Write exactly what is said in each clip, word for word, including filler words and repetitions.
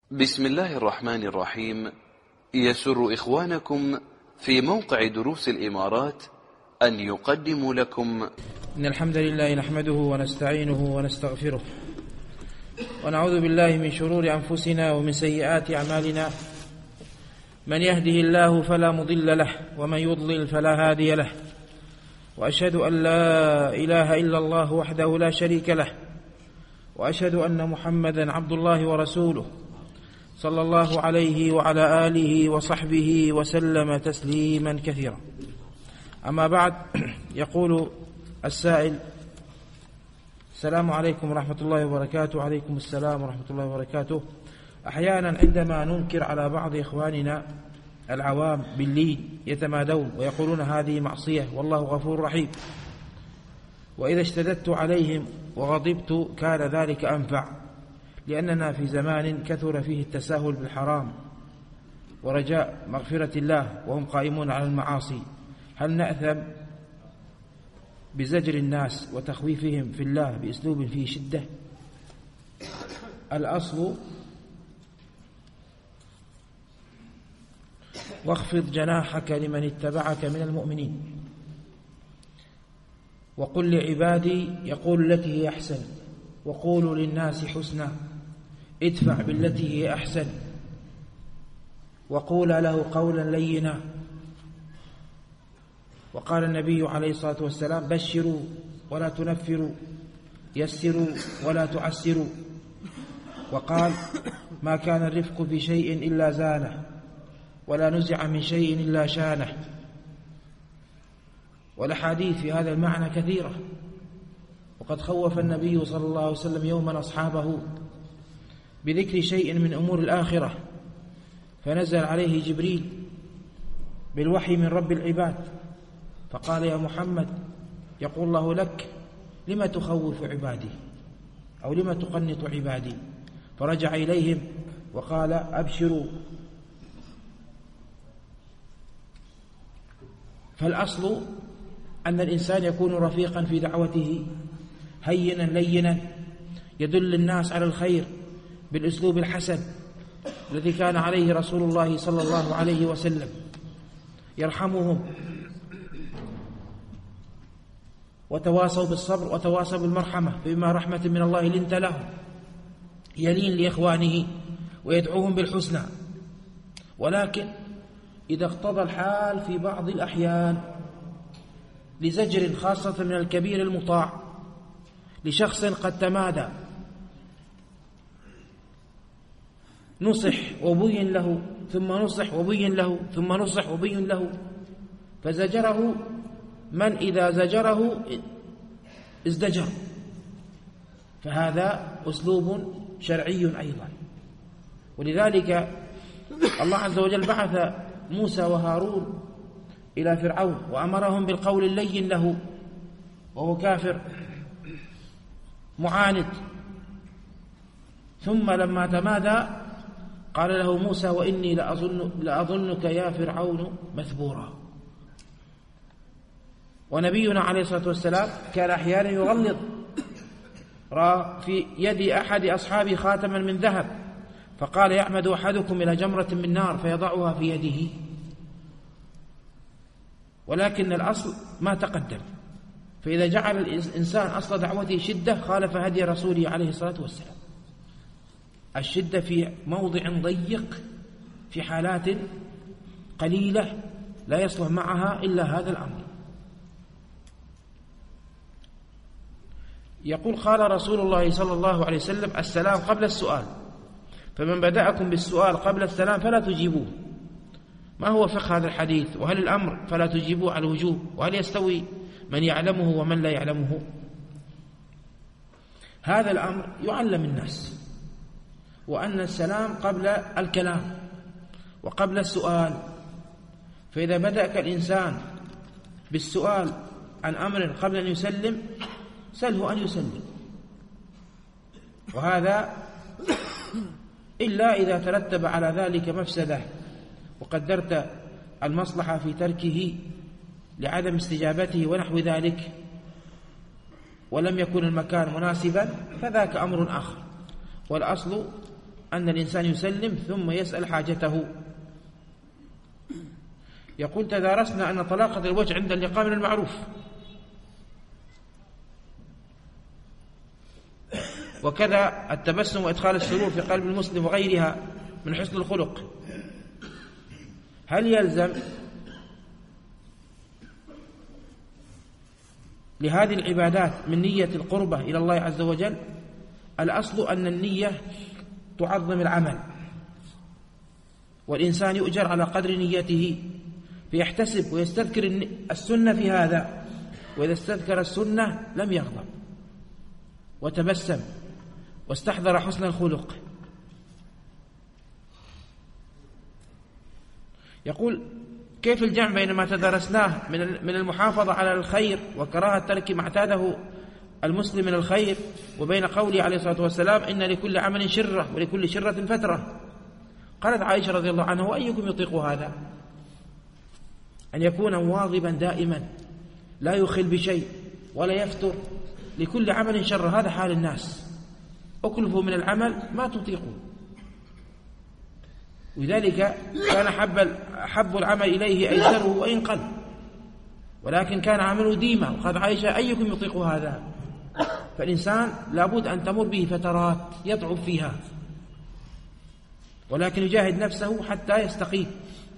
بسم الله الرحمن الرحيم. يسر إخوانكم في موقع دروس الإمارات أن يقدموا لكم إن الحمد لله نحمده ونستعينه ونستغفره ونعوذ بالله من شرور أنفسنا ومن سيئات أعمالنا. من يهده الله فلا مضل له ومن يضلل فلا هادي له، وأشهد أن لا إله إلا الله وحده لا شريك له، وأشهد أن محمدا عبد الله ورسوله صلى الله عليه وعلى آله وصحبه وسلم تسليما كثيرا. أما بعد، يقول السائل: السلام عليكم ورحمة الله وبركاته. عليكم السلام ورحمة الله وبركاته. أحيانا عندما ننكر على بعض إخواننا العوام باللين يتمادون ويقولون هذه معصية والله غفور رحيم، وإذا اشتددت عليهم وغضبت كان ذلك أنفع، لأننا في زمان كثر فيه التساهل بالحرام ورجاء مغفرة الله وهم قائمون على المعاصي. هل نأثم بزجر الناس وتخويفهم في الله بأسلوب فيه شدة؟ الأصل: واخفض جناحك لمن اتبعك من المؤمنين، وقل لعبادي يقول التي هي أحسن، وقولوا للناس حسنا، ادفع بالتي هي أحسن، وقول له قولا لينا. وقال النبي عليه الصلاة والسلام: بشروا ولا تنفروا، يسروا ولا تعسروا. وقال: ما كان الرفق في شيء إلا زانه، ولا نزع من شيء إلا شانه. والأحاديث في هذا المعنى كثيرة، وقد خوف النبي صلى الله عليه وسلم يوما أصحابه بذكر شيء من أمور الآخرة، فنزل عليه جبريل بالوحي من رب العباد فقال: يا محمد، يقول الله لك: لما تخوف عبادي أو لما تقنط عبادي؟ فرجع إليهم وقال: أبشروا. فالأصل أن الإنسان يكون رفيقا في دعوته، هينا لينا، يدل الناس على الخير بالأسلوب الحسن الذي كان عليه رسول الله صلى الله عليه وسلم، يرحمهم وتواصوا بالصبر وتواصوا بالمرحمة، فبما رحمة من الله لنت لهم، يلين لإخوانه ويدعوهم بالحسنى. ولكن إذا اقتضى الحال في بعض الأحيان لزجر، خاصة من الكبير المطاع، لشخص قد تمادى، نصح وبين له ثم نصح وبين له ثم نصح وبين له، فزجره من إذا زجره ازدجر، فهذا أسلوب شرعي أيضا. ولذلك الله عز وجل بعث موسى وهارون إلى فرعون وأمرهم بالقول اللين له وهو كافر معاند، ثم لما تمادى قال له موسى: وإني لأظن لأظنك يا فرعون مثبورا. ونبينا عليه الصلاة والسلام كان أحيانا يغلظ، رأى في يد أحد أصحابه خاتما من ذهب فقال: يعمد أحدكم إلى جمرة من نار فيضعها في يده. ولكن الأصل ما تقدم، فإذا جعل الإنسان أصل دعوته شدة خالف هدي رسوله عليه الصلاة والسلام. الشدة في موضع ضيق في حالات قليلة لا يصلح معها إلا هذا الأمر. يقول: قال رسول الله صلى الله عليه وسلم: السلام قبل السؤال، فمن بدأكم بالسؤال قبل السلام فلا تجيبوه. ما هو فقه هذا الحديث؟ وهل الأمر فلا تجيبوه على الوجوب؟ وهل يستوي من يعلمه ومن لا يعلمه؟ هذا الأمر يعلم الناس، وأن السلام قبل الكلام وقبل السؤال. فإذا بدأك الإنسان بالسؤال عن أمر قبل أن يسلم سله أن يسلم، وهذا إلا إذا ترتب على ذلك مفسدة وقدرت المصلحة في تركه لعدم استجابته ونحو ذلك، ولم يكن المكان مناسبا، فذاك أمر آخر. والأصل أن الإنسان يسلم ثم يسأل حاجته. يقول تدارسنا أن طلاقة الوجه عند اللقاء من المعروف، وكذا التبسم وإدخال السرور في قلب المسلم وغيرها من حسن الخلق. هل يلزم لهذه العبادات من نية القربة إلى الله عز وجل؟ الأصل أن النية تعظم العمل، والإنسان يؤجر على قدر نيته، فيحتسب ويستذكر السنة في هذا، وإذا استذكر السنة لم يغضب وتبسم واستحضر حسن الخلق. يقول كيف الجمع بين ما تدرسناه من المحافظة على الخير وكراهة ترك ما اعتاده المسلم من الخير، وبين قوله عليه الصلاة والسلام إن لكل عمل شرة ولكل شرة فترة؟ قالت عائشة رضي الله عنها وأيكم يطيق هذا؟ أن يكون مواظبا دائما لا يخل بشيء ولا يفتر، لكل عمل شر. هذا حال الناس، أكلفوا من العمل ما تطيقون. ولذلك كان حب, حب العمل إليه أيسره وإن قل، ولكن كان عمله ديما. وقال عائشة أيكم يطيق هذا؟ فالإنسان لابد أن تمر به فترات يضعف فيها، ولكن يجاهد نفسه حتى يستقيم.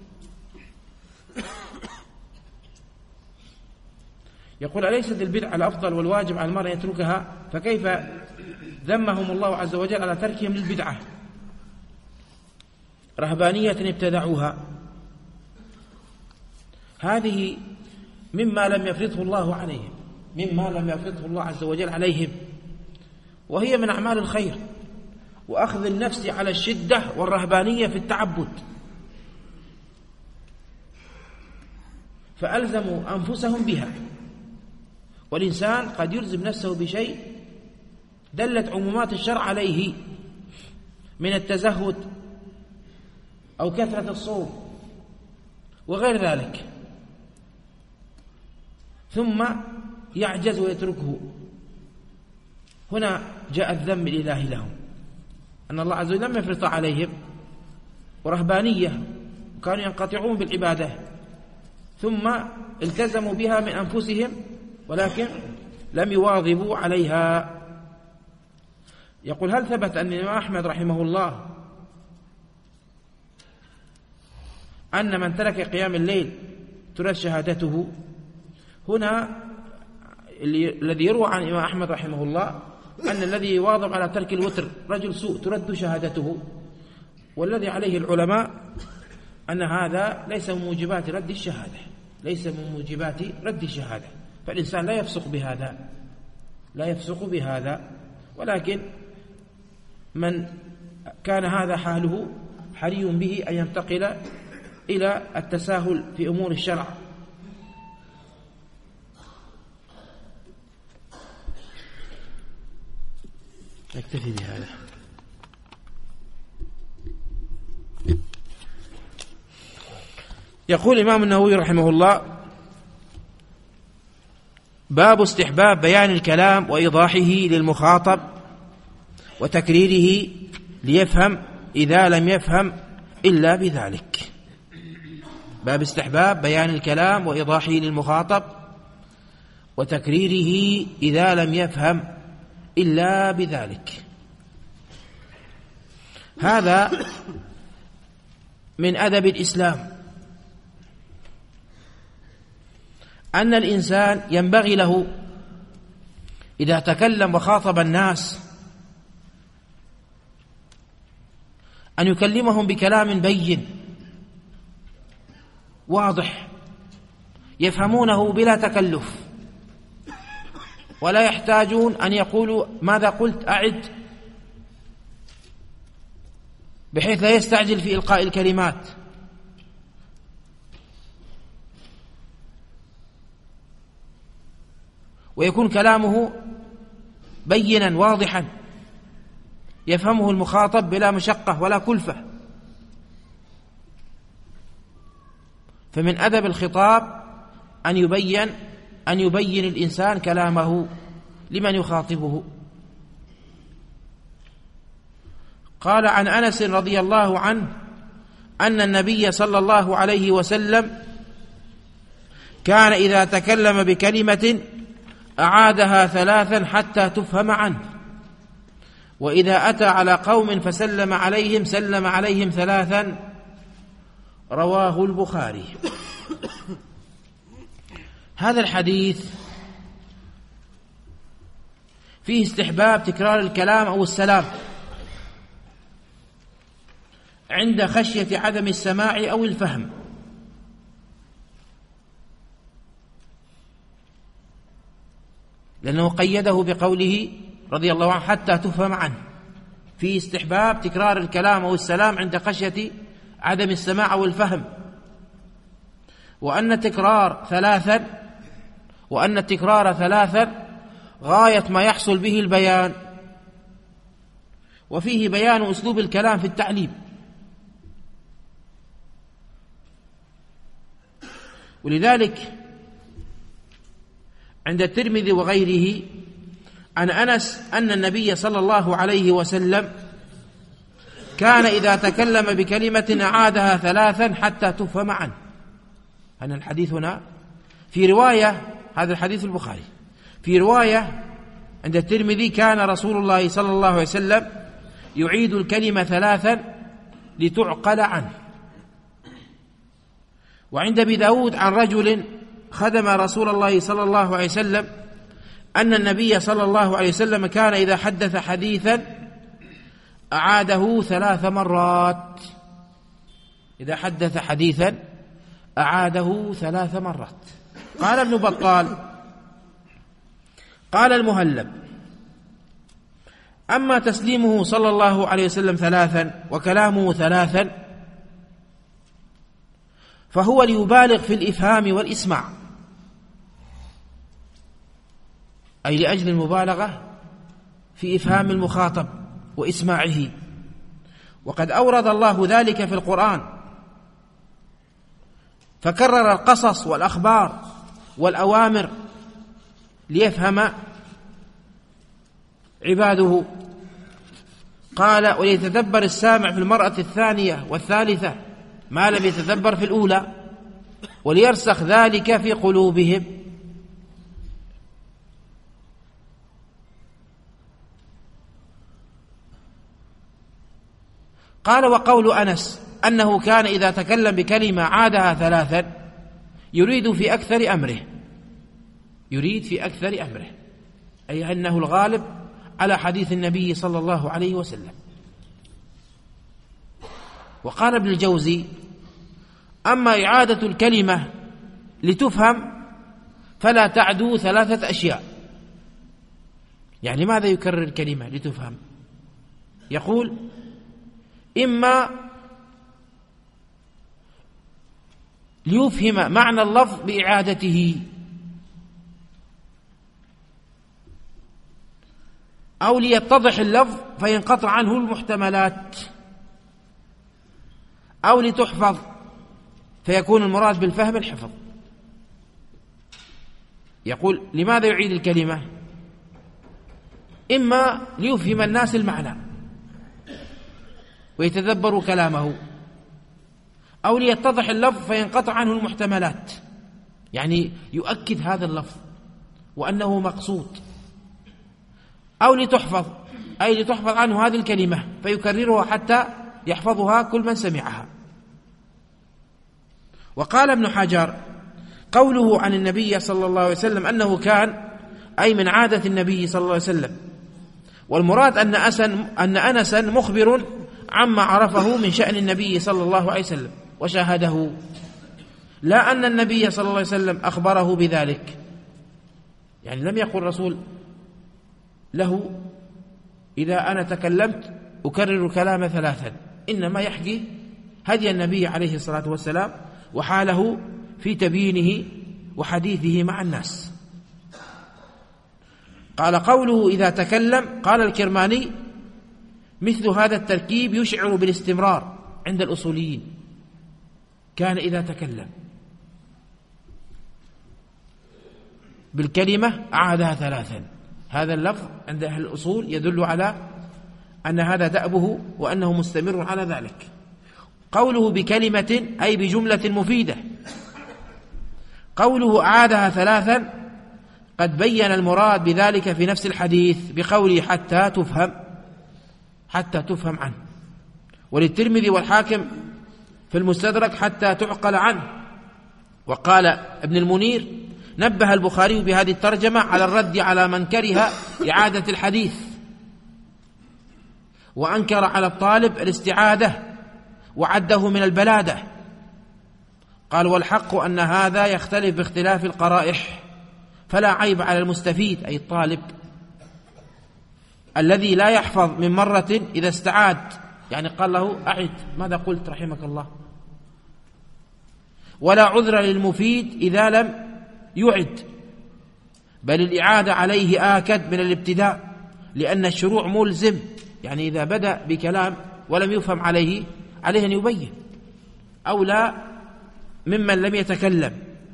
يقول أليست البدعة الأفضل والواجب على المرء يتركها؟ فكيف ذمهم الله عز وجل على تركهم للبدعة؟ رهبانية ابتدعوها، هذه مما لم يفرضه الله عليهم، مما لم يفرضه الله عز وجل عليهم، وهي من أعمال الخير، وأخذ النفس على الشدة والرهبانية في التعبد، فألزموا أنفسهم بها. والإنسان قد يلزم نفسه بشيء دلت عمومات الشرع عليه من التزهد أو كثرة الصوم وغير ذلك، ثم يعجز ويتركه. هنا جاء الذم الإلهي لهم، أن الله عز وجل لم يفرض عليهم ورهبانية، كانوا ينقطعون بالعبادة، ثم التزموا بها من أنفسهم ولكن لم يواظبوا عليها. يقول هل ثبت أن الإمام أحمد رحمه الله أن من ترك قيام الليل ترد شهادته؟ هنا الذي يروى عن الإمام أحمد رحمه الله أن الذي يواظب على ترك الوتر رجل سوء ترد شهادته، والذي عليه العلماء أن هذا ليس من موجبات رد الشهادة، ليس من موجبات رد الشهادة، فالإنسان لا يفسق بهذا، لا يفسق بهذا. ولكن من كان هذا حاله حري به أن ينتقل إلى التساهل في أمور الشرع. نكتفي بهذا. يقول الإمام النووي رحمه الله باب استحباب بيان الكلام وإيضاحه للمخاطب وتكريره ليفهم إذا لم يفهم إلا بذلك. باب استحباب بيان الكلام وإيضاحه للمخاطب وتكريره إذا لم يفهم إلا بذلك. هذا من أدب الإسلام، أن الإنسان ينبغي له إذا تكلم وخاطب الناس أن يكلمهم بكلام بين واضح يفهمونه بلا تكلف، ولا يحتاجون أن يقولوا ماذا قلت أعد، بحيث لا يستعجل في إلقاء الكلمات. ويكون كلامه بينا واضحا يفهمه المخاطب بلا مشقة ولا كلفة. فمن أدب الخطاب أن يبين أن يبين الإنسان كلامه لمن يخاطبه. قال عن أنس رضي الله عنه أن النبي صلى الله عليه وسلم كان إذا تكلم بكلمة أعادها ثلاثا حتى تفهم عنه، وإذا أتى على قوم فسلم عليهم سلم عليهم ثلاثا. رواه البخاري. هذا الحديث فيه استحباب تكرار الكلام أو السلام عند خشية عدم السماع أو الفهم، لأنه قيده بقوله رضي الله عنه حتى تفهم عنه. في استحباب تكرار الكلام أو السلام عند خشية عدم السماع أو الفهم، وأن التكرار ثلاثا وأن التكرار ثلاثا غاية ما يحصل به البيان، وفيه بيان أسلوب الكلام في التعليم. ولذلك عند الترمذي وغيره عن أنس أن النبي صلى الله عليه وسلم كان إذا تكلم بكلمة أعادها ثلاثا حتى تفهم عنه. أن الحديث هنا في رواية، هذا الحديث البخاري، في رواية عند الترمذي كان رسول الله صلى الله عليه وسلم يعيد الكلمة ثلاثا لتعقل عنه. وعند أبي داود عن رجل خدم رسول الله صلى الله عليه وسلم أن النبي صلى الله عليه وسلم كان إذا حدث حديثا أعاده ثلاث مرات. إذا حدث حديثا أعاده ثلاث مرات. قال ابن بطال قال المهلب أما تسليمه صلى الله عليه وسلم ثلاثا وكلامه ثلاثا فهو ليبالغ في الإفهام والإسماع، أي لأجل المبالغة في إفهام المخاطب وإسماعه. وقد أورد الله ذلك في القرآن فكرر القصص والأخبار والأوامر ليفهم عباده. قال وليتدبر السامع في المرأة الثانية والثالثة ما لم يتدبر في الأولى وليرسخ ذلك في قلوبهم. قال وقول أنس أنه كان إذا تكلم بكلمة عادها ثلاثا يريد في أكثر أمره، يريد في أكثر أمره، أي أنه الغالب على حديث النبي صلى الله عليه وسلم. وقال ابن الجوزي أما إعادة الكلمة لتفهم فلا تعدو ثلاثة أشياء. يعني ماذا يكرر الكلمة لتفهم؟ يقول إما ليفهم معنى اللفظ بإعادته، أو ليتضح اللفظ فينقطع عنه المحتملات، أو لتحفظ فيكون المراد بالفهم الحفظ. يقول لماذا يعيد الكلمة؟ إما ليفهم الناس المعنى ويتدبروا كلامه، أو ليتضح اللفظ فينقطع عنه المحتملات، يعني يؤكد هذا اللفظ وأنه مقصود، أو لتحفظ أي لتحفظ عنه هذه الكلمة فيكررها حتى يحفظها كل من سمعها. وقال ابن حجر قوله عن النبي صلى الله عليه وسلم أنه كان أي من عادة النبي صلى الله عليه وسلم، والمراد أن أسن أن أنسا مخبر عما عرفه من شأن النبي صلى الله عليه وسلم وشاهده، لا أن النبي صلى الله عليه وسلم أخبره بذلك. يعني لم يقل رسول له إذا أنا تكلمت أكرر كلام ثلاثا، إنما يحكي هدي النبي عليه الصلاة والسلام وحاله في تبيينه وحديثه مع الناس. قال قوله إذا تكلم، قال الكرماني مثل هذا التركيب يشعر بالاستمرار عند الأصوليين. كان إذا تكلم بالكلمة أعادها ثلاثا، هذا اللفظ عند أهل الأصول يدل على أن هذا دأبه وأنه مستمر على ذلك. قوله بكلمة أي بجملة مفيدة. قوله أعادها ثلاثا قد بين المراد بذلك في نفس الحديث بقوله حتى تفهم حتى تفهم عنه. وللترمذي والحاكم في المستدرك حتى تعقل عنه. وقال ابن المنير نبه البخاري بهذه الترجمة على الرد على من كره إعادة الحديث وأنكر على الطالب الاستعادة وعده من البلادة. قال والحق أن هذا يختلف باختلاف القرائح، فلا عيب على المستفيد أي الطالب الذي لا يحفظ من مرة إذا استعاد، يعني قال له أعد ماذا قلت رحمك الله، ولا عذر للمفيد إذا لم يعد، بل الإعادة عليه آكد من الابتداء، لأن الشروع ملزم، يعني إذا بدأ بكلام ولم يفهم عليه عليه أن يبين، أو لا ممن لم يتكلم.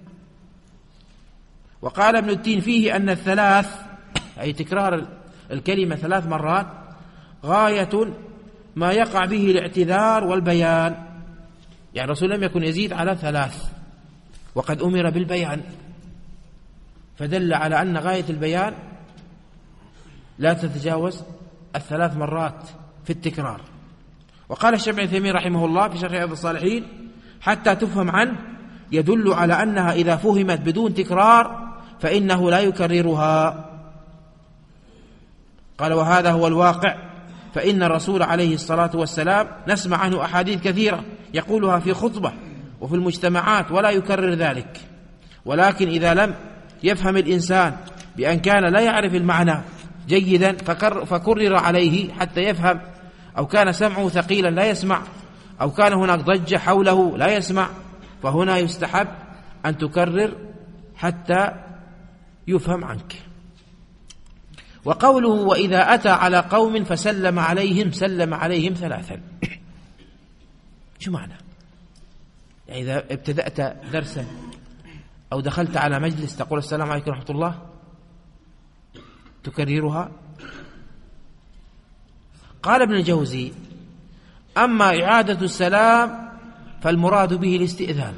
وقال ابن التين فيه أن الثلاث أي تكرار الكلمة ثلاث مرات غاية ما يقع به الاعتذار والبيان، يعني الرسول لم يكن يزيد على ثلاث وقد أمر بالبيان، فدل على أن غاية البيان لا تتجاوز الثلاث مرات في التكرار. وقال الشيخ ابن تيمية رحمه الله في شرح رياض الصالحين حتى تفهم عنه يدل على أنها إذا فهمت بدون تكرار فإنه لا يكررها. قال وهذا هو الواقع، فإن الرسول عليه الصلاة والسلام نسمع عنه أحاديث كثيرة يقولها في خطبة وفي المجتمعات ولا يكرر ذلك، ولكن إذا لم يفهم الإنسان بأن كان لا يعرف المعنى جيدا فكرر عليه حتى يفهم، أو كان سمعه ثقيلا لا يسمع، أو كان هناك ضجة حوله لا يسمع، فهنا يستحب أن تكرر حتى يفهم عنك. وقوله وإذا أتى على قوم فسلم عليهم سلم عليهم ثلاثا، شو معنى؟ يعني إذا ابتدأت درسا أو دخلت على مجلس تقول السلام عليكم ورحمة الله تكررها. قال ابن الجوزي أما إعادة السلام فالمراد به الاستئذان.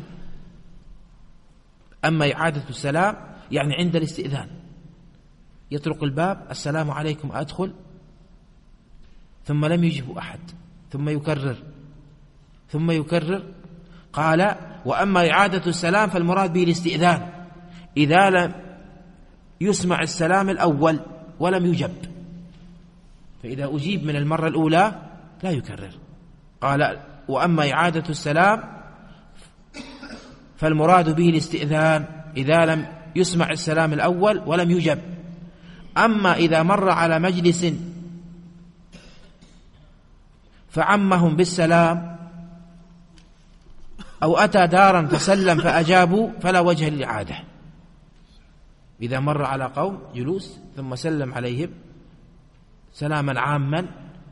أما إعادة السلام يعني عند الاستئذان يطرق الباب السلام عليكم أدخل، ثم لم يجب أحد، ثم يكرر ثم يكرر. قال وأما إعادة السلام فالمراد به الاستئذان إذا لم يسمع السلام الأول ولم يجب، فإذا أجيب من المرة الأولى لا يكرر. قال وأما إعادة السلام فالمراد به الاستئذان إذا لم يسمع السلام الأول ولم يجب. أما إذا مر على مجلس فعمهم بالسلام أو أتى دارا فسلم فأجابوا فلا وجه للإعادة. إذا مر على قوم جلوس ثم سلم عليهم سلاما عاما،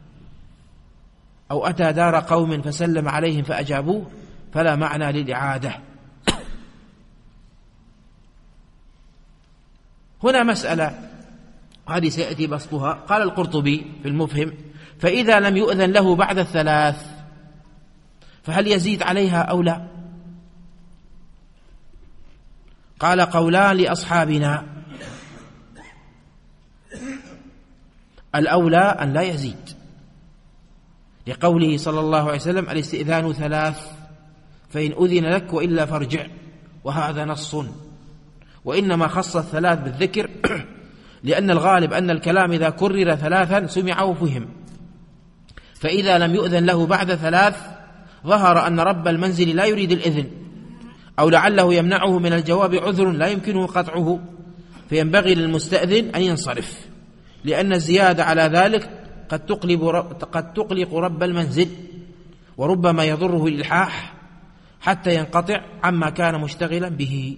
أو أتى دار قوم فسلم عليهم فأجابوه فلا معنى للإعادة. هنا مسألة هذه سيأتي بسطها. قال القرطبي في المفهم فإذا لم يؤذن له بعد الثلاث فهل يزيد عليها أو لا؟ قال قولان لأصحابنا، الأولى أن لا يزيد لقوله صلى الله عليه وسلم الاستئذان ثلاث فإن أذن لك وإلا فارجع، وهذا نص، وإنما خص الثلاث بالذكر لأن الغالب أن الكلام إذا كرر ثلاثا سمع وفهم، فإذا لم يؤذن له بعد ثلاث ظهر أن رب المنزل لا يريد الإذن، أو لعله يمنعه من الجواب عذر لا يمكنه قطعه، فينبغي للمستأذن أن ينصرف، لأن الزيادة على ذلك قد تقلب قد تقلق رب المنزل، وربما يضره الإلحاح حتى ينقطع عما كان مشتغلا به.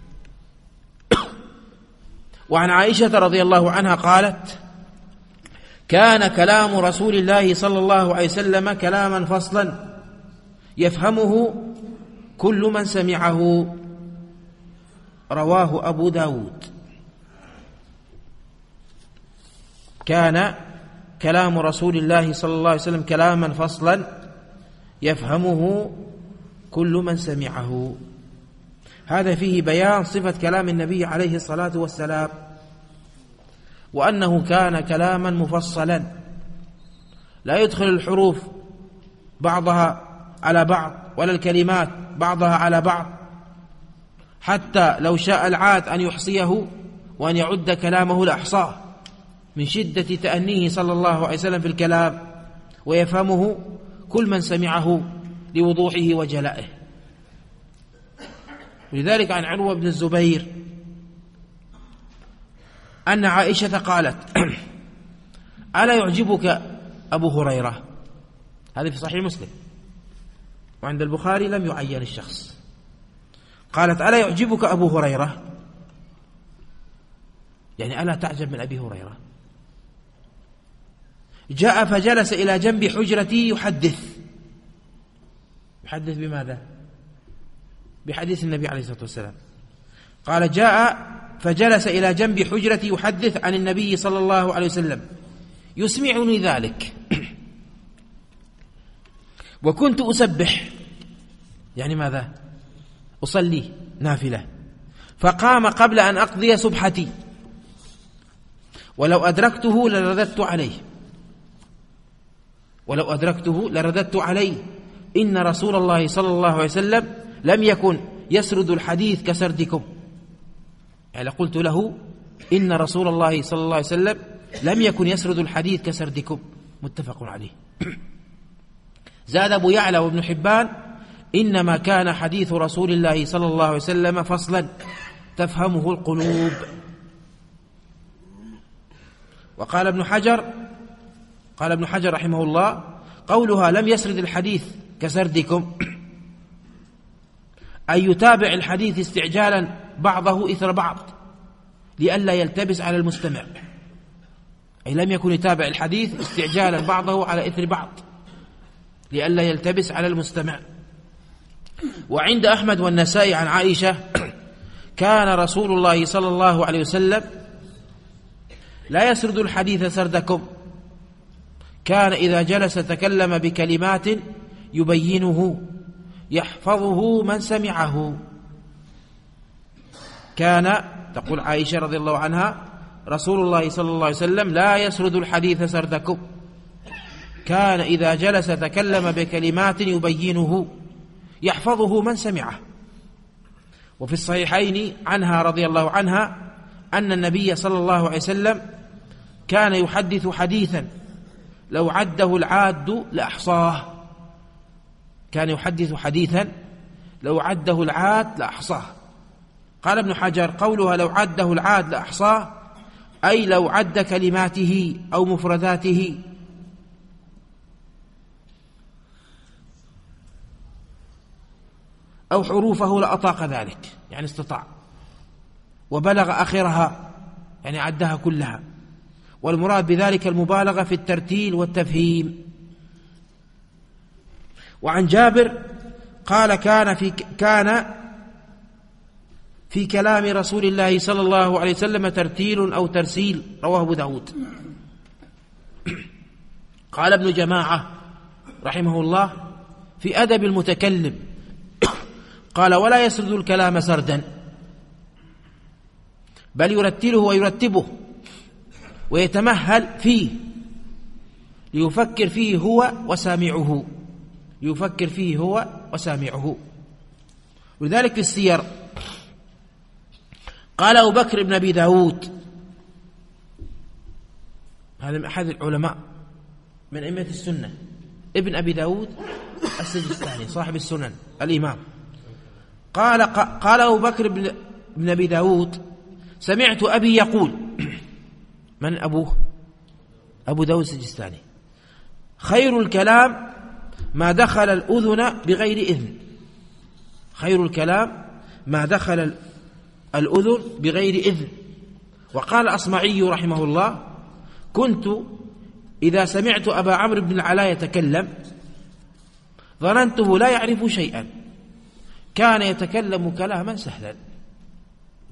وعن عائشة رضي الله عنها قالت كان كلام رسول الله صلى الله عليه وسلم كلاما فصلا يفهمه كل من سمعه، رواه أبو داود. كان كلام رسول الله صلى الله عليه وسلم كلاما فصلا يفهمه كل من سمعه. هذا فيه بيان صفة كلام النبي عليه الصلاة والسلام، وأنه كان كلاما مفصلا لا يدخل الحروف بعضها على بعض ولا الكلمات بعضها على بعض، حتى لو شاء العاد أن يحصيه وأن يعد كلامه لأحصاه من شدة تأنيه صلى الله عليه وسلم في الكلام، ويفهمه كل من سمعه لوضوحه وجلائه. ولذلك عن عروة بن الزبير أن عائشة قالت: ألا يعجبك أبو هريرة؟ هذا في صحيح مسلم، وعند البخاري لم يعين الشخص. قالت: ألا يعجبك أبو هريرة؟ يعني ألا تعجب من أبي هريرة؟ جاء فجلس إلى جنب حجرتي يحدث. يحدث بماذا؟ بحديث النبي عليه الصلاة والسلام. قال: جاء فجلس إلى جنب حجرتي يحدث عن النبي صلى الله عليه وسلم يسمعني ذلك، وكنت أسبح، يعني ماذا؟ أصلي نافلة، فقام قبل أن أقضي سبحتي، ولو أدركته لرددت عليه ولو أدركته لرددت عليه إن رسول الله صلى الله عليه وسلم لم يكن يسرد الحديث كسردكم. يعني قلت له: إن رسول الله صلى الله عليه وسلم لم يكن يسرد الحديث كسردكم. متفق عليه. زاد أبو يعلى وابن حبان: إنما كان حديث رسول الله صلى الله عليه وسلم فصلا تفهمه القلوب. وقال ابن حجر قال ابن حجر رحمه الله: قولها لم يسرد الحديث كسردكم أن يتابع الحديث استعجالا بعضه إثر بعض لئلا يلتبس على المستمع، أي لم يكن يتابع الحديث استعجالا بعضه على إثر بعض لئلا يلتبس على المستمع. وعند أحمد والنسائي عن عائشة: كان رسول الله صلى الله عليه وسلم لا يسرد الحديث سردكم، كان إذا جلس تكلم بكلمات يبينه يحفظه من سمعه. كان، تقول عائشة رضي الله عنها، رسول الله صلى الله عليه وسلم لا يسرد الحديث سردكم، كان إذا جلس تكلم بكلمات يبينه يحفظه من سمعه. وفي الصحيحين عنها رضي الله عنها أن النبي صلى الله عليه وسلم كان يحدث حديثا لو عده العاد لأحصاه. كان يحدث حديثا لو عده العاد لأحصاه. قال ابن حجر: قولها لو عده العاد لأحصاه أي لو عد كلماته أو مفرداته. أو حروفه لأطاق ذلك، يعني استطاع، وبلغ آخرها، يعني عدها كلها. والمراد بذلك المبالغة في الترتيل والتفهيم. وعن جابر قال: كان في كان في كلام رسول الله صلى الله عليه وسلم ترتيل أو ترسيل. رواه أبو داود. قال ابن جماعة رحمه الله في أدب المتكلم: قال: ولا يسرد الكلام سردا، بل يرتله ويرتبه ويتمهل فيه ليفكر فيه هو وسامعه ليفكر فيه هو وسامعه. ولذلك في السير قال أبو بكر بن أبي داود، هذا من أحد العلماء من أئمة السنة، ابن أبي داود السجستاني صاحب السنن الإمام، قال قال أبو بكر بن أبي داود: سمعت أبي يقول. من أبوه؟ أبو داود السجستاني: خير الكلام ما دخل الأذن بغير إذن. خير الكلام ما دخل الأذن بغير إذن. وقال الأصمعي رحمه الله: كنت إذا سمعت أبا عمرو بن العلاء يتكلم ظننته لا يعرف شيئا، كان يتكلم كلاما سهلا.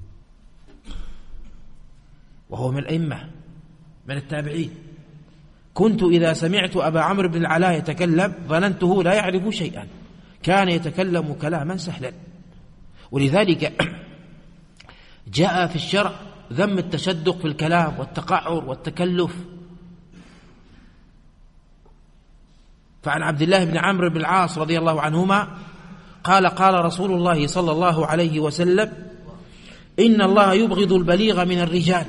وهو من الأئمة من التابعين، كنت إذا سمعت أبا عمرو بن العلاء يتكلم ظننته لا يعرف شيئا، كان يتكلم كلاما سهلا. ولذلك جاء في الشرع ذم التشدق في الكلام والتقعر والتكلف. فعن عبد الله بن عمرو بن العاص رضي الله عنهما قال قال رسول الله صلى الله عليه وسلم: إن الله يبغض البليغ من الرجال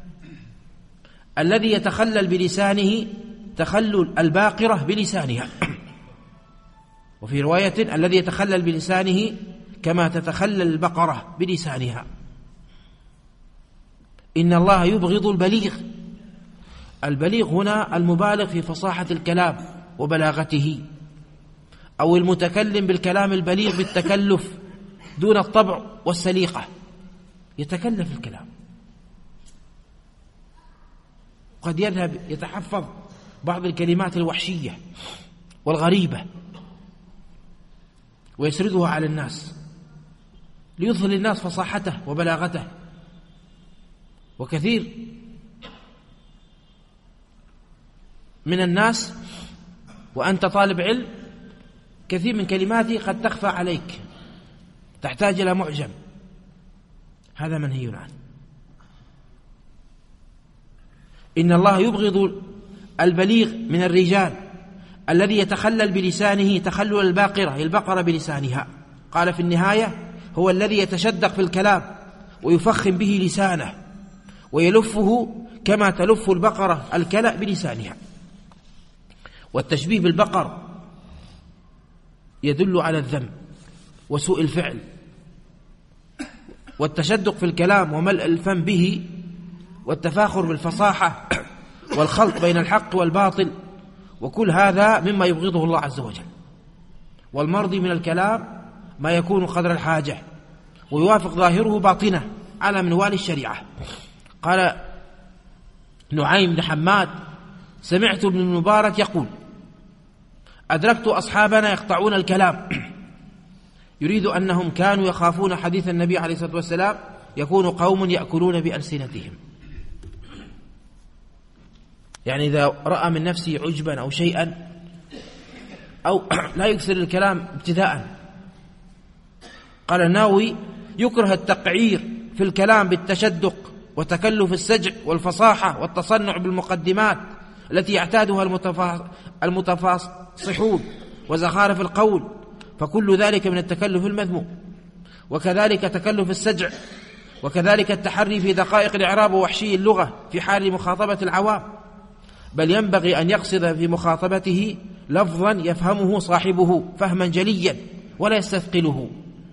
الذي يتخلل بلسانه تخلل الباقرة بلسانها، وفي رواية الذي يتخلل بلسانه كما تتخلل البقرة بلسانها. إن الله يبغض البليغ. البليغ هنا المبالغ في فصاحة الكلام وبلاغته، أو المتكلم بالكلام البليغ بالتكلف دون الطبع والسليقة، يتكلف الكلام، قد يذهب يتحفظ بعض الكلمات الوحشية والغريبة ويسردها على الناس ليظهر للناس فصاحته وبلاغته. وكثير من الناس وأنت طالب علم كثير من كلماته قد تخفى عليك، تحتاج إلى معجم، هذا منهي عنه. إن الله يبغض البليغ من الرجال الذي يتخلل بلسانه تخلل الباقرة البقرة بلسانها. قال في النهاية: هو الذي يتشدق في الكلام ويفخم به لسانه ويلفه كما تلف البقرة الكلأ بلسانها. والتشبيه بالبقر يدل على الذم وسوء الفعل، والتشدق في الكلام وملء الفم به والتفاخر بالفصاحة والخلط بين الحق والباطل، وكل هذا مما يبغضه الله عز وجل. والمرضي من الكلام ما يكون قدر الحاجة ويوافق ظاهره باطنه على منوال الشريعة. قال نعيم بن حماد: سمعت ابن المبارك يقول: أدركت أصحابنا يقطعون الكلام، يريد أنهم كانوا يخافون حديث النبي عليه الصلاة والسلام يكون قوم يأكلون بألسنتهم، يعني إذا رأى من نفسه عجبا أو شيئا أو لا يكثر الكلام ابتداء. قال النووي: يكره التقعير في الكلام بالتشدق وتكلف السجع والفصاحة والتصنع بالمقدمات التي يعتادها المتفاصحون وزخارف القول، فكل ذلك من التكلف المذموم. وكذلك تكلف السجع، وكذلك التحري في دقائق الإعراب ووحشي اللغة في حال مخاطبة العوام، بل ينبغي أن يقصد في مخاطبته لفظا يفهمه صاحبه فهما جليا ولا يستثقله.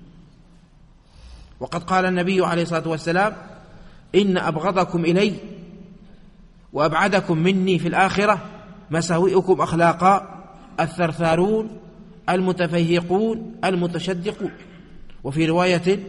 وقد قال النبي عليه الصلاة والسلام: إن أبغضكم إلي وأبعدكم مني في الآخرة مساوئكم أخلاقا الثرثارون المتفيهقون المتشدقون. وفي رواية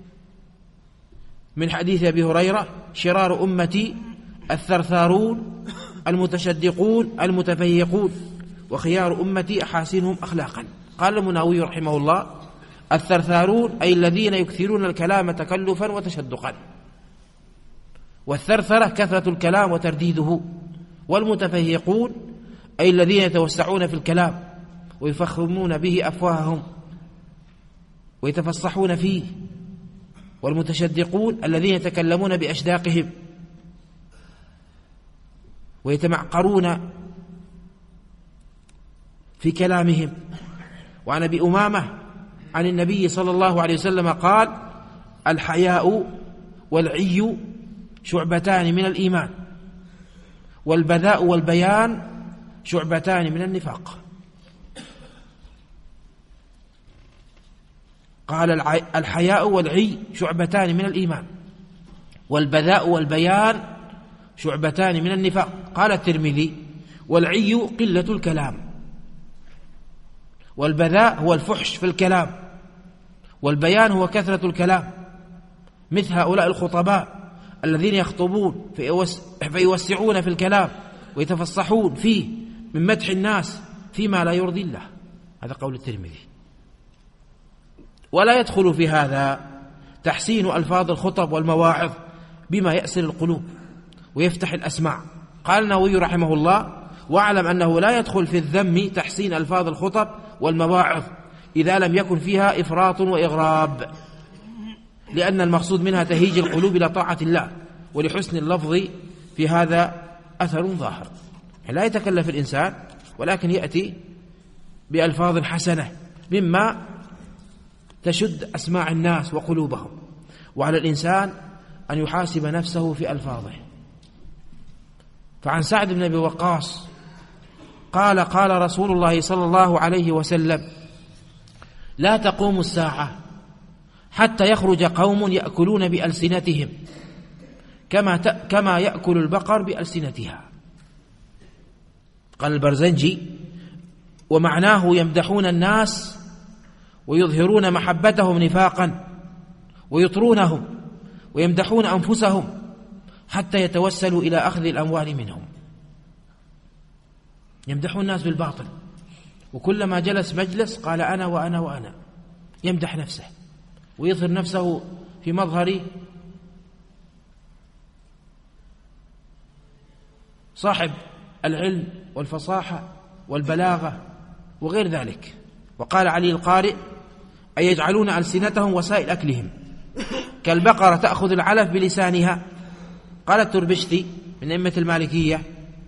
من حديث أبي هريرة: شرار أمتي الثرثارون المتشدقون المتفيهقون، وخيار أمتي أحاسنهم أخلاقا. قال المناوي رحمه الله: الثرثارون أي الذين يكثرون الكلام تكلفا وتشدقا، والثرثرة كثرة الكلام وترديده، والمتفيهقون أي الذين يتوسعون في الكلام ويفخمون به أفواههم ويتفصحون فيه، والمتشدقون الذين يتكلمون بأشداقهم ويتمعقرون في كلامهم. وعن أبي أمامة عن النبي صلى الله عليه وسلم قال: الحياء والعي شعبتان من الإيمان، والبذاء والبيان شعبتان من النفاق. قال: الحياء والعي شعبتان من الإيمان، والبذاء والبيان شعبتان من النفاق. قال الترمذي: والعي قلة الكلام، والبذاء هو الفحش في الكلام، والبيان هو كثرة الكلام، مثل هؤلاء الخطباء الذين يخطبون فيوسعون في الكلام ويتفصحون فيه من مدح الناس فيما لا يرضي الله. هذا قول الترمذي. ولا يدخل في هذا تحسين ألفاظ الخطب والمواعظ بما يأسر القلوب ويفتح الأسماع. قال النووي رحمه الله: واعلم أنه لا يدخل في الذم تحسين ألفاظ الخطب والمواعظ إذا لم يكن فيها إفراط وإغراب، لأن المقصود منها تهيج القلوب إلى طاعة الله، ولحسن اللفظ في هذا أثر ظاهر. لا يتكلف الإنسان ولكن يأتي بألفاظ حسنة مما تشد أسماع الناس وقلوبهم، وعلى الإنسان أن يحاسب نفسه في ألفاظه. فعن سعد بن أبي وقاص قال قال رسول الله صلى الله عليه وسلم: لا تقوم الساعة حتى يخرج قوم يأكلون بألسنتهم كما كما يأكل البقر بألسنتها. قال البرزنجي: ومعناه يمدحون الناس ويظهرون محبتهم نفاقا ويطرونهم ويمدحون أنفسهم حتى يتوسلوا إلى أخذ الأموال منهم. يمدحون الناس بالباطل، وكلما جلس مجلس قال أنا وأنا وأنا، يمدح نفسه ويظهر نفسه في مظهر صاحب العلم والفصاحة والبلاغة وغير ذلك. وقال علي القارئ: أن يجعلون ألسنتهم وسائل أكلهم كالبقرة تأخذ العلف بلسانها. قال التربشتي من أئمة المالكية: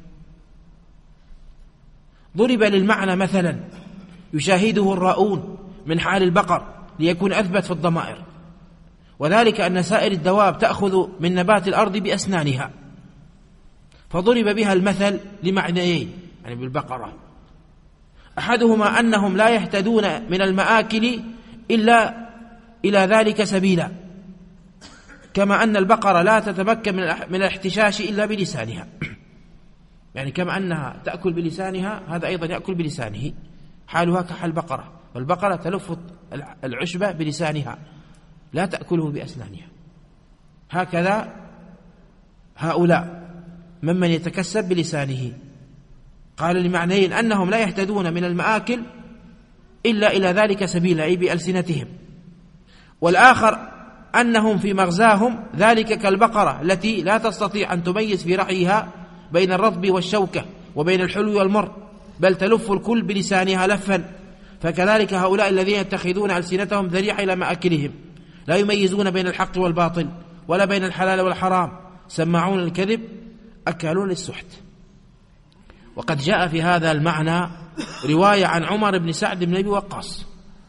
ضرب للمعنى مثلا يشاهده الراؤون من حال البقر ليكون أثبت في الضمائر، وذلك أن سائر الدواب تأخذ من نبات الأرض بأسنانها، فضرب بها المثل لمعنيين يعني بالبقرة: أحدهما أنهم لا يهتدون من المآكل إلا إلى ذلك سبيلا، كما أن البقرة لا تتمكن من الاحتشاش إلا بلسانها، يعني كما أنها تأكل بلسانها هذا أيضا يأكل بلسانه، حالها كحال البقرة، والبقرة تلف العشبة بلسانها لا تأكله بأسنانها. هكذا هؤلاء ممن يتكسب بلسانه. قال لمعنيين: أنهم لا يهتدون من المآكل إلا إلى ذلك سبيلا أي بألسنتهم، والآخر أنهم في مغزاهم ذلك كالبقرة التي لا تستطيع أن تميز في رعيها بين الرطب والشوكة وبين الحلو والمر، بل تلف الكل بلسانها لفا. فكذلك هؤلاء الذين يتخذون ألسنتهم ذريعة إلى مآكلهم لا يميزون بين الحق والباطل ولا بين الحلال والحرام، سماعون الكذب أكالون للسحت. وقد جاء في هذا المعنى رواية عن عمر بن سعد بن أبي وقاص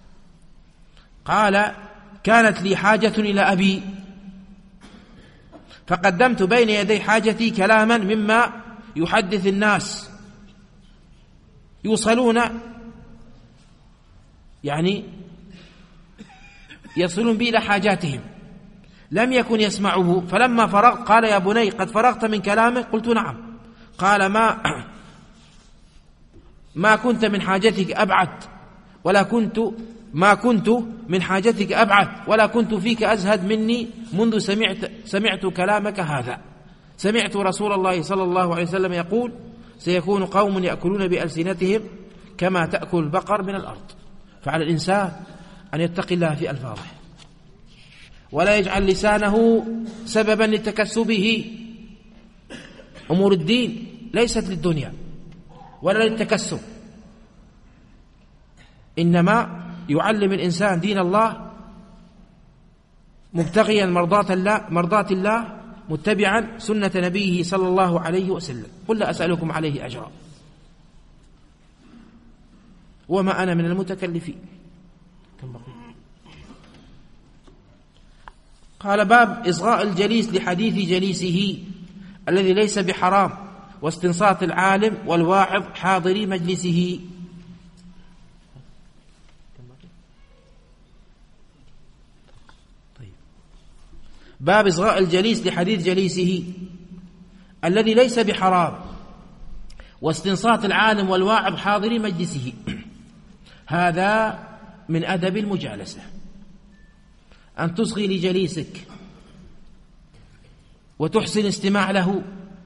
قال: كانت لي حاجة إلى أبي فقدمت بين يدي حاجتي كلاما مما يحدث الناس يوصلون يعني يصلون بي إلى حاجاتهم، لم يكن يسمعه. فلما فرغت قال: يا بني قد فرغت من كلامه؟ قلت: نعم. قال: ما ما كنت من حاجتك أبعد ولا كنت ما كنت من حاجتك أبعد ولا كنت فيك أزهد مني منذ سمعت سمعت كلامك هذا. سمعت رسول الله صلى الله عليه وسلم يقول: سيكون قوم يأكلون بألسنتهم كما تأكل البقر من الأرض. فعلى الإنسان أن يتقي الله في ألفاظه ولا يجعل لسانه سببا لتكسبه. أمور الدين ليست للدنيا ولا للتكسب، إنما يعلم الإنسان دين الله مبتغيا مرضاة الله, مرضاة الله متبعا سنة نبيه صلى الله عليه وسلم. قل لا أسألكم عليه أجرا وما أنا من المتكلفين. قال: باب إصغاء الجليس لحديث جليسه الذي ليس بحرام، واستنصات العالم والواعظ حاضري مجلسه. باب إصغاء الجليس لحديث جليسه الذي ليس بحرام، واستنصات العالم والواعظ حاضري مجلسه. هذا من أدب المجالسة، أن تصغي لجليسك وتحسن استماع له،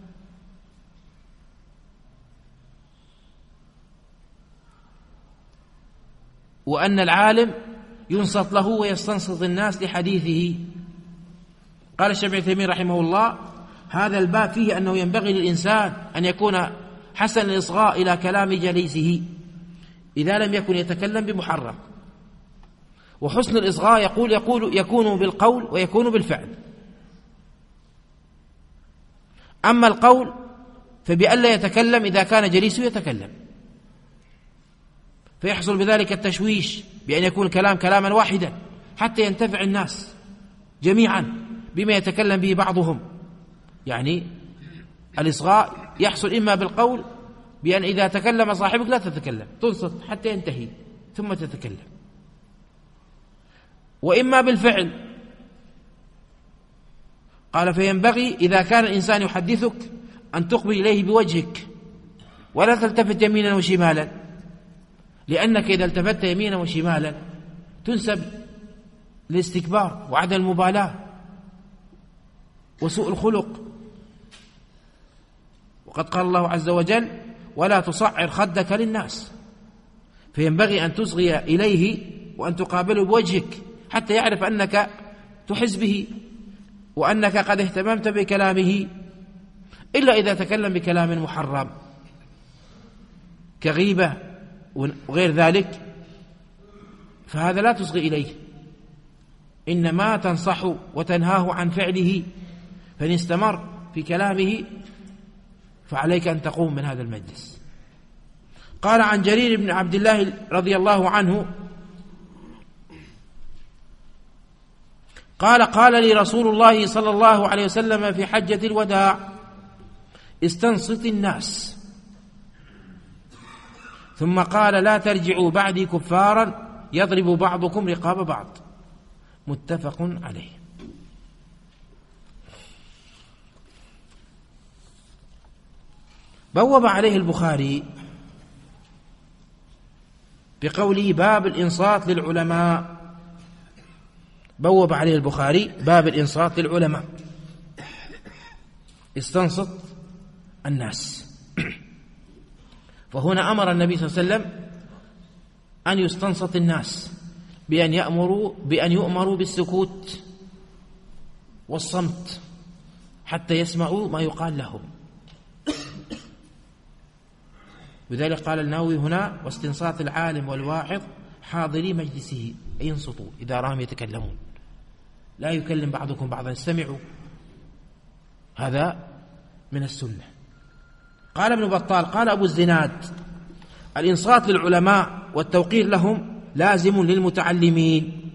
وأن العالم ينصت له ويستنصت الناس لحديثه. قال الشيخ ابن تيمية رحمه الله: هذا الباب فيه أنه ينبغي للإنسان أن يكون حسن الإصغاء إلى كلام جليسه إذا لم يكن يتكلم بمحرم. وحسن الإصغاء يقول يقول يكون بالقول ويكون بالفعل. أما القول فبألا يتكلم إذا كان جليسه يتكلم، فيحصل بذلك التشويش بأن يكون الكلام كلاما واحدا حتى ينتفع الناس جميعا بما يتكلم به بعضهم. يعني الإصغاء يحصل إما بالقول بأن إذا تكلم صاحبك لا تتكلم، تنصت حتى ينتهي ثم تتكلم، وإما بالفعل. قال فينبغي إذا كان الإنسان يحدثك أن تقبل إليه بوجهك ولا تلتفت يمينا وشمالا، لأنك إذا التفت يمينا وشمالا تنسب الاستكبار وعدم المبالاة وسوء الخلق. وقد قال الله عز وجل ولا تصعر خدك للناس، فينبغي أن تصغي إليه وأن تقابله بوجهك حتى يعرف أنك تحس به وأنك قد اهتممت بكلامه، إلا إذا تكلم بكلام محرم كغيبة وغير ذلك، فهذا لا تصغي إليه، إنما تنصح وتنهاه عن فعله. فإن استمر في كلامه فعليك أن تقوم من هذا المجلس. قال عن جرير بن عبد الله رضي الله عنه قال قال لي رسول الله صلى الله عليه وسلم في حجة الوداع استنصت الناس، ثم قال لا ترجعوا بعدي كفارا يضرب بعضكم رقاب بعض. متفق عليه. بوب عليه البخاري بقوله باب الإنصات للعلماء، بوب عليه البخاري باب الإنصات للعلماء، استنصت الناس. فهنا أمر النبي صلى الله عليه وسلم أن يستنصت الناس بأن يأمروا بأن يؤمروا بالسكوت والصمت حتى يسمعوا ما يقال لهم. لذلك قال النووي هنا واستنصات العالم والواعظ حاضري مجلسه، أي ينصتوا إذا راهم يتكلمون، لا يكلم بعضكم بعضا، استمعوا، هذا من السنة. قال ابن بطال قال أبو الزناد الإنصات للعلماء والتوقير لهم لازم للمتعلمين،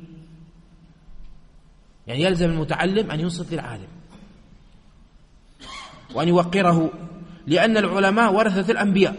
يعني يلزم المتعلم أن ينصت للعالم وأن يوقره، لأن العلماء ورثة الأنبياء،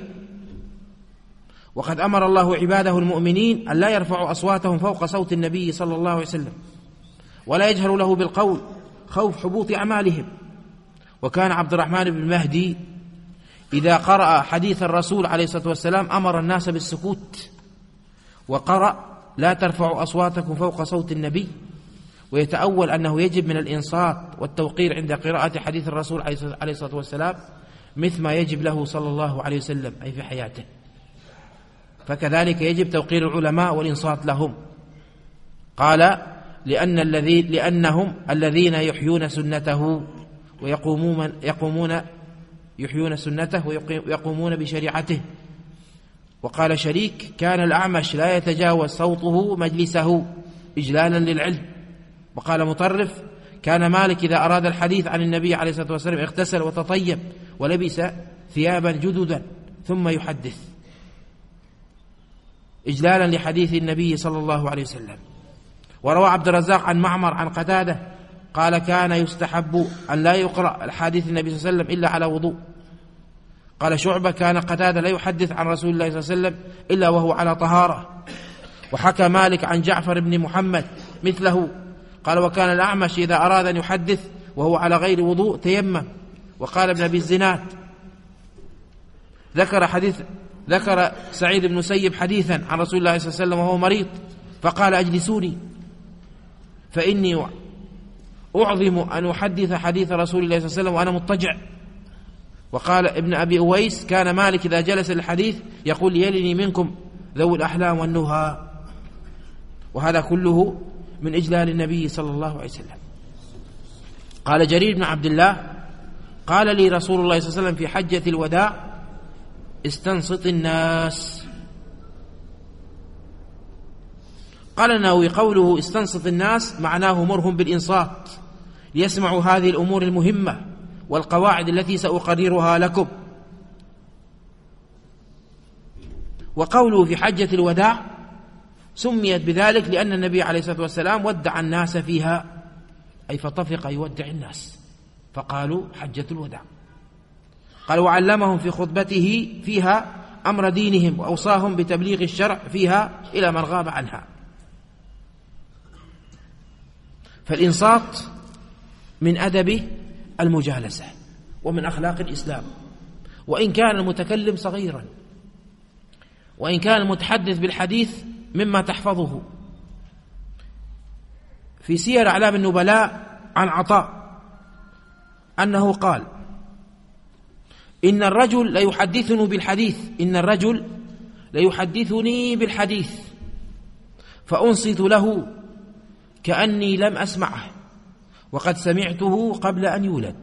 وقد أمر الله عباده المؤمنين أن لا يرفعوا أصواتهم فوق صوت النبي صلى الله عليه وسلم ولا يجهروا له بالقول خوف حبوط أعمالهم. وكان عبد الرحمن بن مهدي إذا قرأ حديث الرسول عليه الصلاة والسلام أمر الناس بالسكوت، وقرأ لا ترفعوا أصواتكم فوق صوت النبي، ويتأول أنه يجب من الإنصات والتوقير عند قراءة حديث الرسول عليه الصلاة والسلام مثل ما يجب له صلى الله عليه وسلم أي في حياته، فكذلك يجب توقير العلماء والإنصات لهم. قال لأن الذي لأنهم الذين يحيون سنته ويقومون يقومون يحيون سنته ويقومون بشريعته. وقال شريك كان الأعمش لا يتجاوز صوته مجلسه إجلالا للعلم. وقال مطرف كان مالك إذا أراد الحديث عن النبي عليه الصلاة والسلام اغتسل وتطيب ولبس ثيابا جددا ثم يحدث إجلالا لحديث النبي صلى الله عليه وسلم. وروى عبد الرزاق عن معمر عن قتادة قال كان يستحب أن لا يقرأ الحديث النبي صلى الله عليه وسلم إلا على وضوء. قال شعبة كان قتادة لا يحدث عن رسول الله صلى الله عليه وسلم إلا وهو على طهارة. وحكى مالك عن جعفر بن محمد مثله. قال وكان الأعمش إذا أراد أن يحدث وهو على غير وضوء تيمم. وقال ابن أبي الزناد ذكر حديث ذكر سعيد بن مسيب حديثا عن رسول الله صلى الله عليه وسلم وهو مريض فقال أجلسوني فإني أعظم أن أحدث حديث رسول الله صلى الله عليه وسلم وأنا مضطجع. وقال ابن أبي أويس كان مالك إذا جلس للحديث يقول يلني منكم ذوي الأحلام والنهى. وهذا كله من إجلال النبي صلى الله عليه وسلم. قال جرير بن عبد الله قال لي رسول الله صلى الله عليه وسلم في حجة الوداع استنصت الناس. قال النووي قوله استنصت الناس معناه مرهم بالإنصات ليسمعوا هذه الأمور المهمة والقواعد التي سأقررها لكم. وقوله في حجة الوداع سميت بذلك لأن النبي عليه الصلاة والسلام ودع الناس فيها، أي فطفق يودع الناس، فقالوا حجة الوداع. قال وعلمهم في خطبته فيها أمر دينهم وأوصاهم بتبليغ الشرع فيها إلى من غاب عنها. فالإنصات من أدب المجالسة ومن أخلاق الإسلام، وإن كان المتكلم صغيرا، وإن كان المتحدث بالحديث مما تحفظه. في سير أعلام النبلاء عن عطاء أنه قال إن الرجل ليحدثني بالحديث إن الرجل ليحدثني بالحديث فأنصت له كأني لم أسمعه وقد سمعته قبل أن يولد.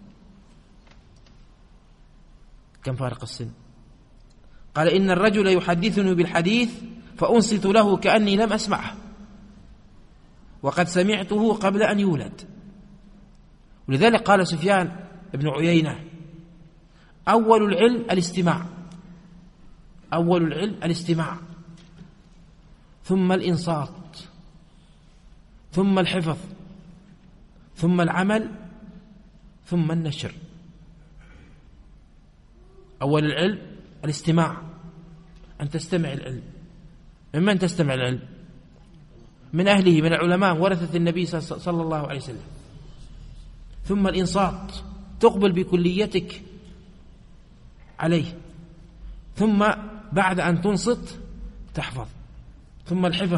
كم فارق السن؟ قال إن الرجل يحدثني بالحديث فأنصت له كأني لم أسمعه وقد سمعته قبل أن يولد. ولذلك قال سفيان بن عيينة أول العلم الاستماع أول العلم الاستماع ثم الإنصات ثم الحفظ ثم العمل ثم النشر. أول العلم الاستماع، أن تستمع العلم. من من تستمع العلم؟ من أهله، من العلماء ورثة النبي صلى الله عليه وسلم. ثم الإنصات، تقبل بكليتك عليه. ثم بعد أن تنصت تحفظ. ثم الحفظ.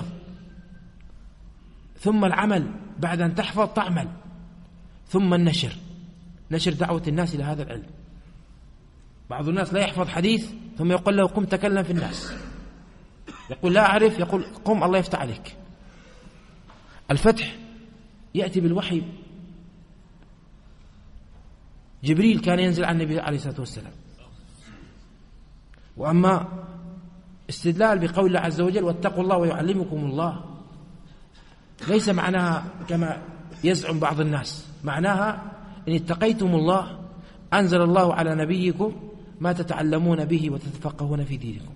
ثم العمل، بعد أن تحفظ تعمل. ثم النشر، نشر دعوة الناس إلى هذا العلم. بعض الناس لا يحفظ حديث ثم يقول له قم تكلم في الناس، يقول لا أعرف، يقول قم الله يفتح عليك. الفتح يأتي بالوحي. جبريل كان ينزل على النبي عليه الصلاة والسلام. وأما استدلال بقول الله عز وجل واتقوا الله ويعلمكم الله، ليس معناها كما يزعم بعض الناس، معناها إن اتقيتم الله أنزل الله على نبيكم ما تتعلمون به وتتفقهون في دينكم.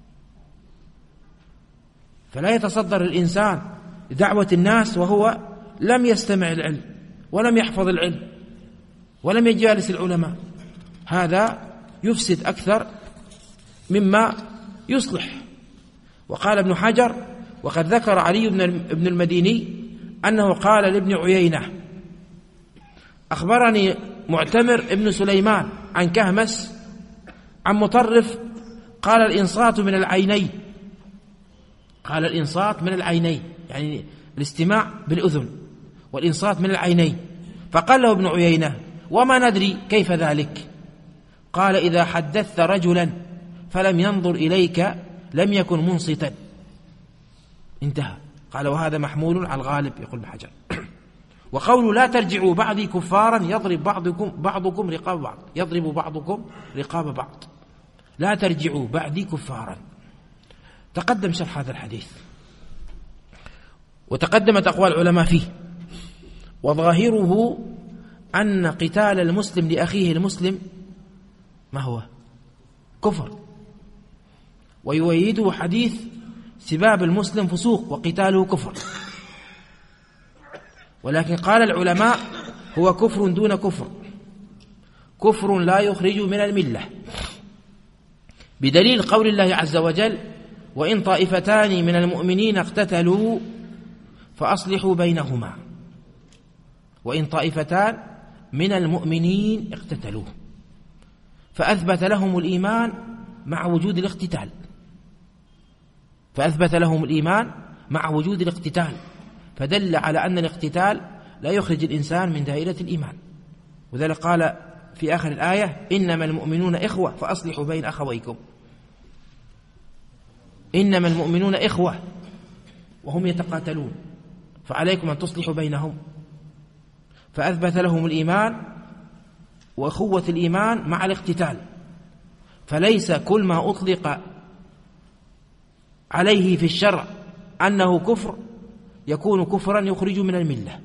فلا يتصدر الإنسان لدعوة الناس وهو لم يستمع العلم ولم يحفظ العلم ولم يجالس العلماء، هذا يفسد أكثر مما يصلح. وقال ابن حجر وقد ذكر علي بن المديني أنه قال لابن عيينة أخبرني معتمر ابن سليمان عن كهمس عن مطرف قال الإنصات من العينين قال الإنصات من العينين يعني الاستماع بالأذن، والإنصات من العينين. فقال له ابن عيينة وما ندري كيف ذلك؟ قال إذا حدثت رجلا فلم ينظر إليك لم يكن منصتا. انتهى. قال وهذا محمول على الغالب، يقول ابن حجر. وقول لا ترجعوا بعدي كفارا يضرب بعضكم بعضكم رقاب بعض يضرب بعضكم رقاب بعض لا ترجعوا بعدي كفارا. تقدم شرح هذا الحديث وتقدمت أقوال العلماء فيه، وظاهره أن قتال المسلم لأخيه المسلم ما هو؟ كفر. ويؤيده حديث سباب المسلم فسوق وقتاله كفر. ولكن قال العلماء هو كفر دون كفر، كفر لا يخرج من الملة، بدليل قول الله عز وجل وإن طائفتان من المؤمنين اقتتلوا فأصلحوا بينهما. وإن طائفتان من المؤمنين اقتتلوا، فأثبت لهم الإيمان مع وجود الاقتتال فأثبت لهم الإيمان مع وجود الاقتتال فدل على أن الاقتتال لا يخرج الإنسان من دائرة الإيمان. وذلك قال في آخر الآية إنما المؤمنون إخوة فأصلحوا بين أخويكم. إنما المؤمنون إخوة وهم يتقاتلون فعليكم أن تصلحوا بينهم. فأثبت لهم الإيمان وأخوة الإيمان مع الاقتتال. فليس كل ما أطلق عليه في الشرع أنه كفر يكون كفرا يخرج من الملة.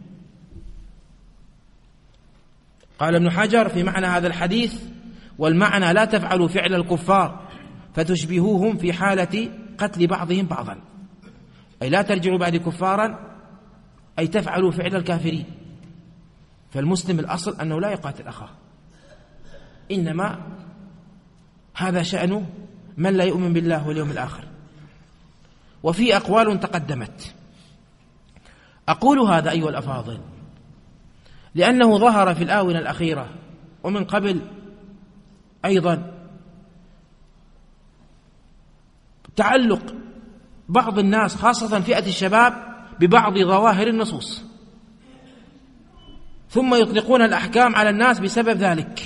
قال ابن حجر في معنى هذا الحديث: والمعنى لا تفعلوا فعل الكفار فتشبهوهم في حالة قتل بعضهم بعضا، أي لا ترجعوا بعد كفارا، أي تفعلوا فعل الكافرين. فالمسلم الأصل أنه لا يقاتل أخاه، إنما هذا شأنه من لا يؤمن بالله واليوم الآخر. وفي أقوال تقدمت. أقول هذا أيها الأفاضل لأنه ظهر في الآونة الأخيرة ومن قبل أيضا تعلق بعض الناس خاصة فئة الشباب ببعض ظواهر النصوص، ثم يطلقون الأحكام على الناس بسبب ذلك،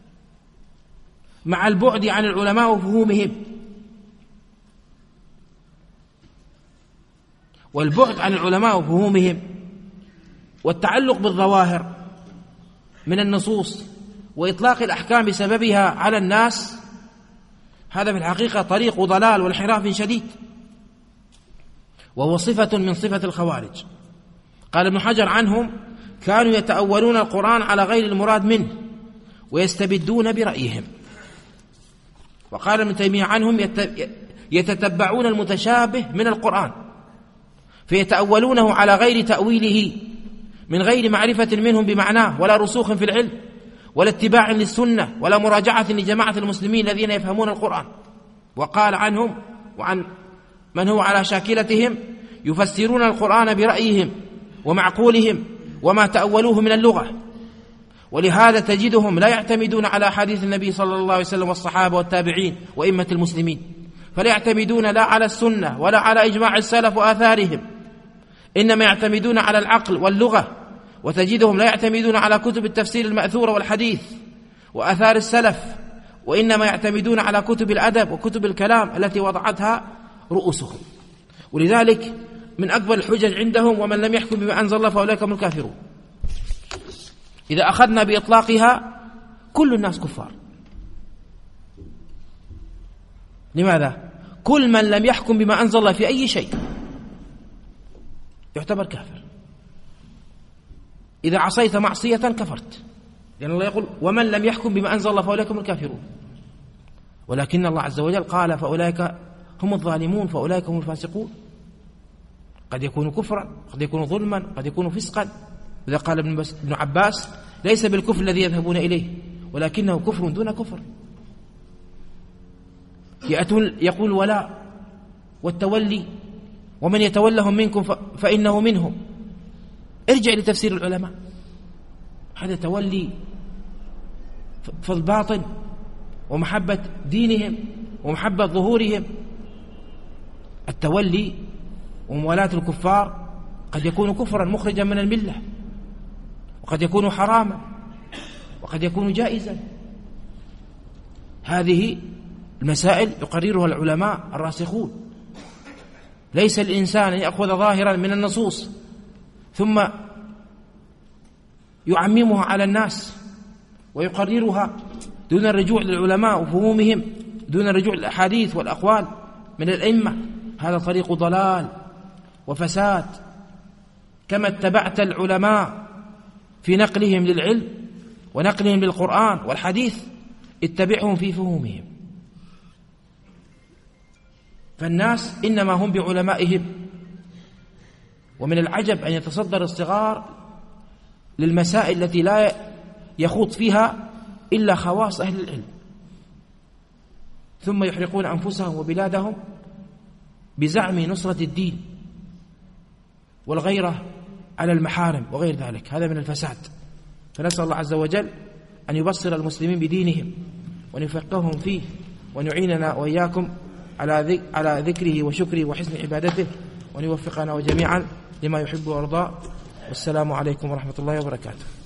مع البعد عن العلماء وفهومهم. والبعد عن العلماء وفهومهم والتعلق بالظواهر من النصوص وإطلاق الأحكام بسببها على الناس، هذا في الحقيقة طريق ضلال وانحراف شديد، وهو صفة من صفة الخوارج. قال ابن حجر عنهم: كانوا يتأولون القرآن على غير المراد منه ويستبدون برأيهم. وقال ابن تيمية عنهم: يتتبعون المتشابه من القرآن فيتأولونه على غير تأويله من غير معرفة منهم بمعناه ولا رسوخ في العلم ولا اتباع للسنة ولا مراجعة لجماعة المسلمين الذين يفهمون القرآن. وقال عنهم وعن من هو على شاكلتهم: يفسرون القرآن برأيهم ومعقولهم وما تأولوه من اللغة. ولهذا تجدهم لا يعتمدون على حديث النبي صلى الله عليه وسلم والصحابة والتابعين وإمة المسلمين، فلا يعتمدون لا على السنة ولا على إجماع السلف وآثارهم، إنما يعتمدون على العقل واللغة. وتجدهم لا يعتمدون على كتب التفسير المأثورة والحديث وآثار السلف، وإنما يعتمدون على كتب الأدب وكتب الكلام التي وضعتها رؤوسهم. ولذلك من أكبر الحجج عندهم: ومن لم يحكم بما أنزل الله فأولئك هم الكافرون. إذا أخذنا بإطلاقها كل الناس كفار. لماذا؟ كل من لم يحكم بما أنزل الله في أي شيء يعتبر كافر. إذا عصيت معصية كفرت، لأن الله يقول: ومن لم يحكم بما أنزل الله فأولئك هم الكافرون. ولكن الله عز وجل قال: فأولئك هم الظالمون، فأولئك هم الفاسقون. قد يكون كفرا، قد يكون ظلما، قد يكون فسقا. إذا قال ابن عباس: ليس بالكفر الذي يذهبون إليه ولكنه كفر دون كفر. يقول ولاء والتولي: ومن يتولهم منكم فإنه منهم. ارجع لتفسير العلماء، هذا تولي في الباطن ومحبة دينهم ومحبة ظهورهم. التولي وموالاة الكفار قد يكون كفرا مخرجا من الملة، وقد يكون حراما، وقد يكون جائزا. هذه المسائل يقررها العلماء الراسخون. ليس الإنسان أن يأخذ ظاهرا من النصوص ثم يعممها على الناس ويقررها دون الرجوع للعلماء وفهومهم، دون الرجوع للأحاديث والأقوال من الأئمة. هذا طريق ضلال وفساد. كما اتبعت العلماء في نقلهم للعلم ونقلهم للقرآن والحديث، اتبعهم في فهومهم. فالناس إنما هم بعلمائهم. ومن العجب أن يتصدر الصغار للمسائل التي لا يخوض فيها إلا خواص أهل العلم، ثم يحرقون أنفسهم وبلادهم بزعم نصرة الدين والغيرة على المحارم وغير ذلك. هذا من الفساد. فنسأل الله عز وجل أن يبصر المسلمين بدينهم وأن يفقههم فيه، وأن يعيننا وإياكم على ذكره وشكره وحسن عبادته، وأن يوفقنا وجميعا لما يحب ويرضى. والسلام عليكم ورحمة الله وبركاته.